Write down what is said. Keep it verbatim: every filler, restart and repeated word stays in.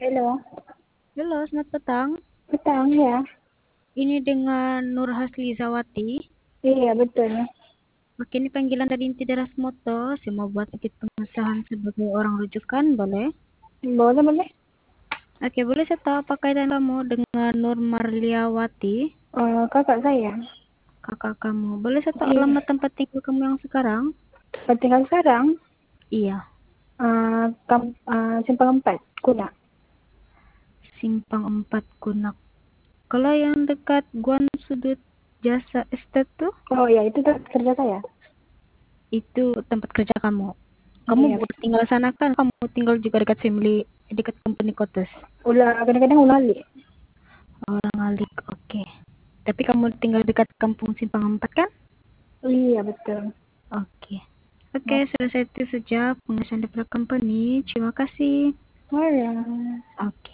Halo, Halo, selamat petang. petang ya. Ini dengan Nur Haslizawati. Iya, betul. Oke, ini panggilan dari Inti Deras Moto. Saya mau buat sedikit pengesahan sebagai orang rujukan, boleh? Boleh, boleh. Oke, boleh saya tahu apa kaitan kamu dengan Nur Marliawati, Eh, kakak saya. kakak kamu? Boleh saya tahu Iya. alamat tempat tinggal kamu yang sekarang? Tempat tinggal sekarang, Iya, eh kam, eh, simpang empat, Kuna. Simpang empat Kunak. Kalau yang dekat Guan Sudut Jasa Estate tuh, Oh ya, itu tempat kerja saya. itu tempat kerja kamu. Kamu Iya, buat betul. tinggal sana kan? Kamu tinggal juga dekat family, dekat company quarters. Ulah, kadang-kadang ulah li. Orang Alik, oke. Tapi kamu tinggal dekat kampung Simpang Empat kan? Iya, betul. Oke. Oke, selesai itu saja pengesahan daripada company. Terima kasih. Malam. Oke.